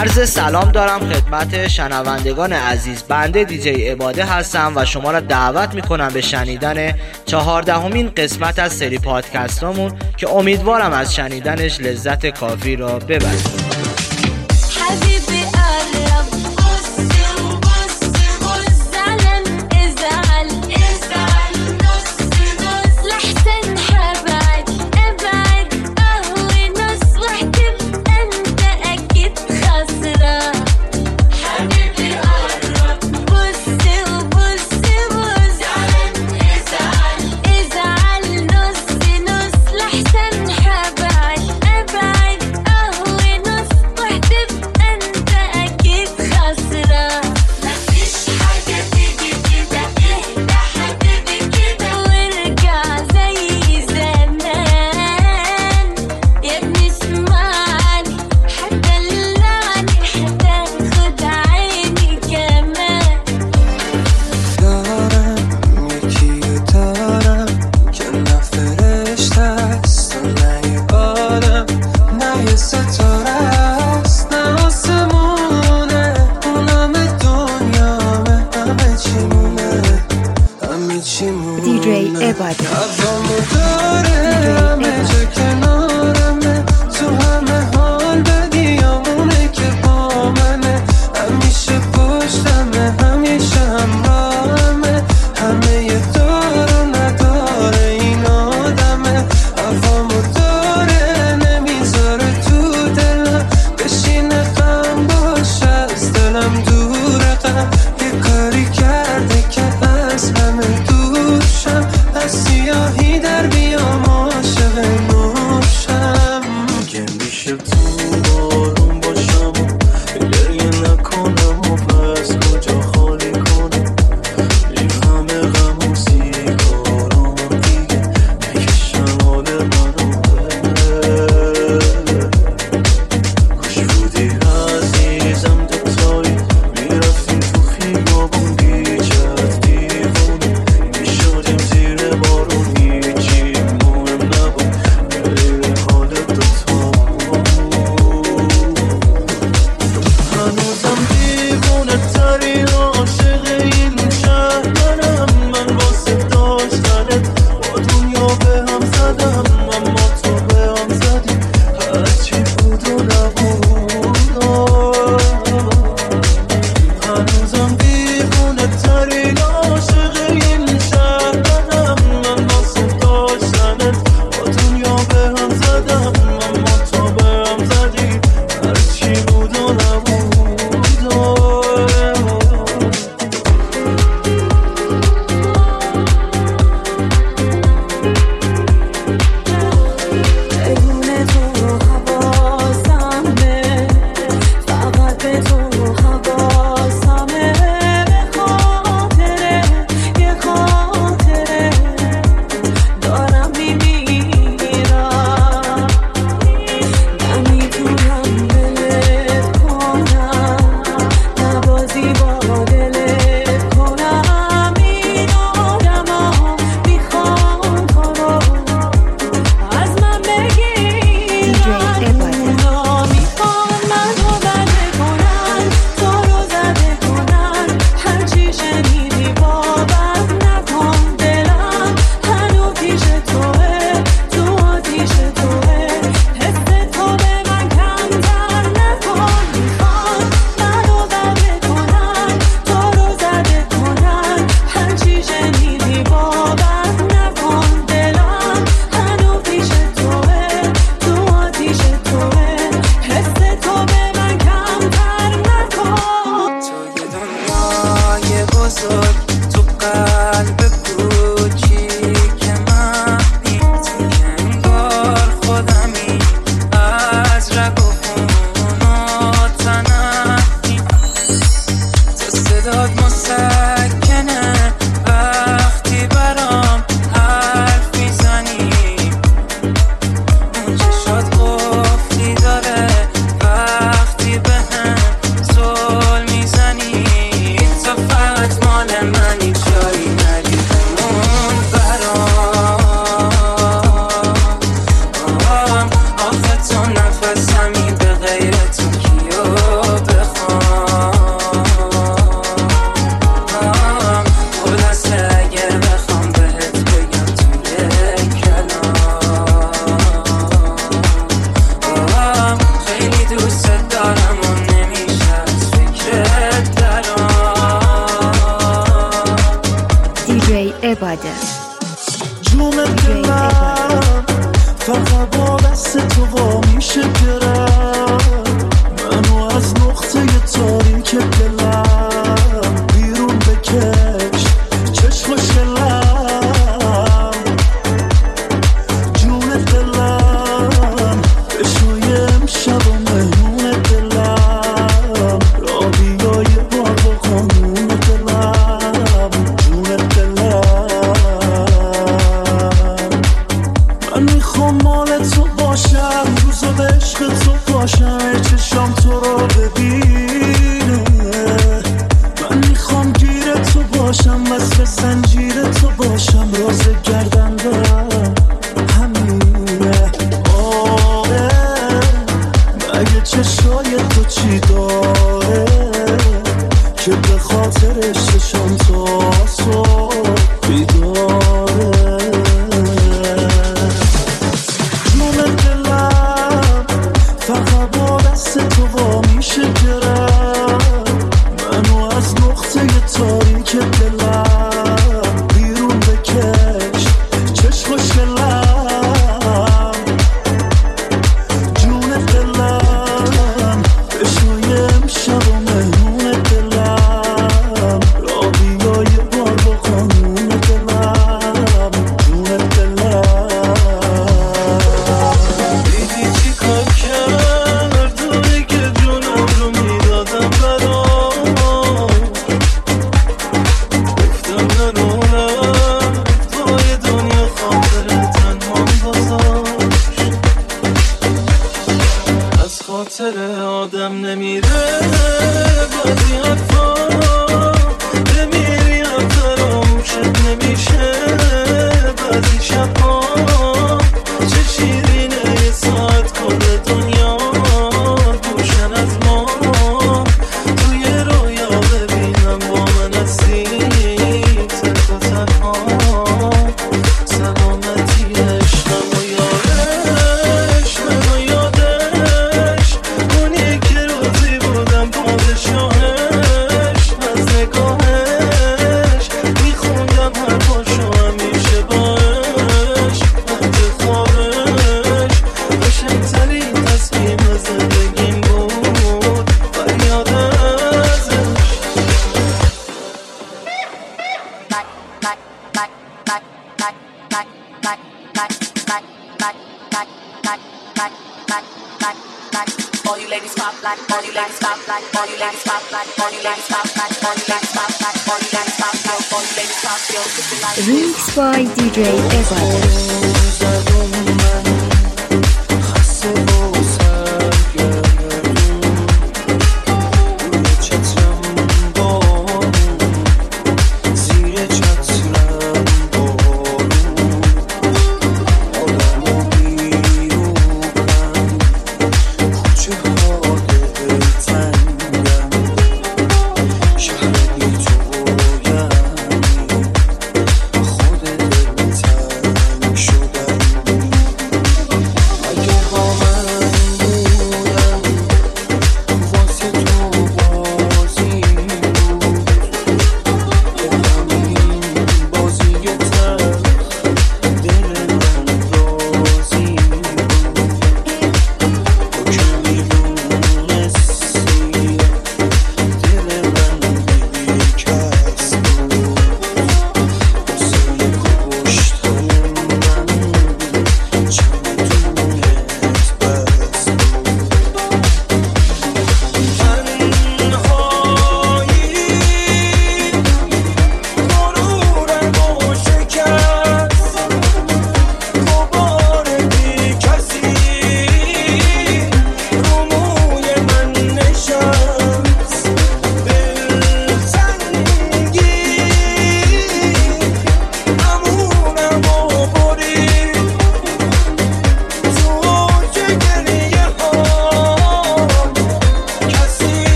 عرض سلام دارم خدمت شنوندگان عزیز. بنده دیجی عباده هستم و شما را دعوت میکنم به شنیدن 14مین قسمت از سری پادکستامون که امیدوارم از شنیدنش لذت کافی را ببرید. نص نص لحسن حبايب ابعد اهوي با دست تو وا میشه گرم منو از نقطه تاریک دلم بیرون بکش چشم شلم جون دلم بشوی امشب و مهمون دلم رابیای بار با قانون دلم جون دلم من میخوام مال تو باشم روزو به عشق تو باشم چشام تو رو ببینه من میخوام گیر تو باشم وصل زنجیر تو باشم راز گردن دارم همینه آره مگه چشای تو چی داره که به خاطرش چشام تا صبح بیداره جون دلم فقط با دست تو وا میشه گرم منو از نقطه تاریک دلم بیرون بکش چشم شلم جون دلم بشوی امشب و مهمون دلم رابیای بار با قانون دلم جون دلم دیدی چی کار کرد اونی که جونم رو میدادم برام گفتم ننونم توی دنیا خاطر تنها گذاشت از خاطر آدم نمیره بعضی حرفا بمیری هم فراموشت نمیشه بعضی شبها چه شیرینه یه ساعت کل دنیا روشن از ما توی رویا ببینم با من هستی تنها تنها سلامتی عشقم و یارش من و یادش اونی که روزی بودم پادشاهش از نگاهش میخوندم حرفاشو همیشه باش وقت خوابش قشنگ‌ترین تصمیم زندگیم بود فریاد ازش All you ladies pop like, all you ladies pop like, all you ladies pop like, all you ladies pop like, all you ladies pop like, all you ladies pop like, all you ladies pop yo, just like Remix by DJ Ezad. شد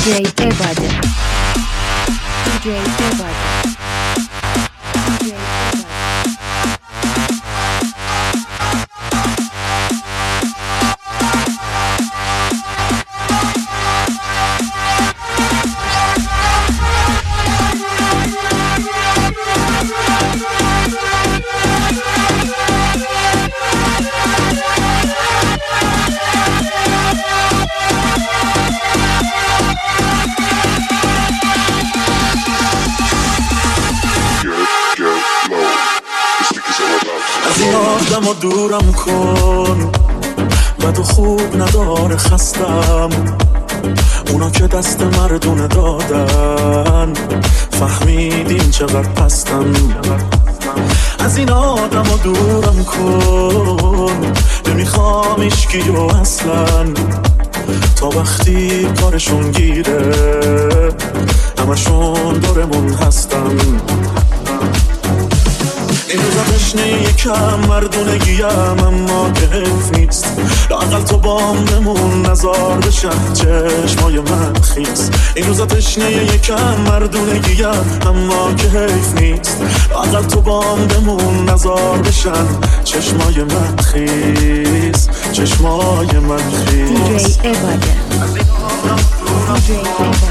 Evade. DJ Evade. آدم و دورم کن بد و خوب نداره خستم اونا که دست مردونه دادن فهمیدین چقدر پستم از این آدم و دورم کن نمیخوام اشکیو اصلا تا وقتی کارشون گیره همشون دورمون هستن این روزا تشنه یکم مردونگیم اما که حیف نیست لااقل تو بام بمون نزار بشن چشمای من خیس این روزا تشنه یکم مردونگیم اما که حیف نیست لااقل تو بام بمون نزار بشن چشمای من خیس چشمای من خیس DJ Evade. DJ Evade.